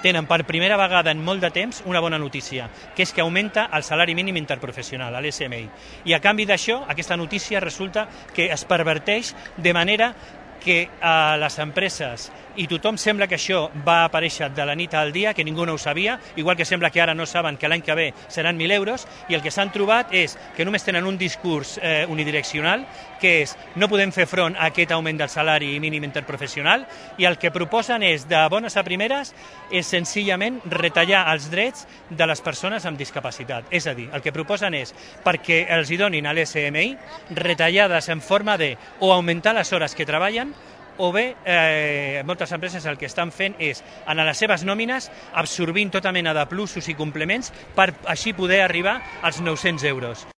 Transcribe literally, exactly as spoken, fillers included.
tenen per primera vegada en molt de temps una bona notícia, que és que augmenta el salari mínim interprofessional, l'S M I. I a canvi d'això, aquesta notícia resulta que es perverteix de manera que a les empreses, i tothom sembla que això va aparèixer de la nit al dia, que ningú no ho sabia, igual que sembla que ara no saben que l'any que ve seran mil euros, i el que s'han trobat és que només tenen un discurs eh, unidireccional, que és no podem fer front a aquest augment del salari mínim interprofessional, i el que proposen és, de bones a primeres, és senzillament retallar els drets de les persones amb discapacitat. És a dir, el que proposen és, perquè els hi donin a l'S M I, retallades en forma de o augmentar les hores que treballen, o bé, eh, moltes empreses el que estan fent és, en les seves nòmines, absorbint tota mena de plusos i complements per així poder arribar als nou-cents euros.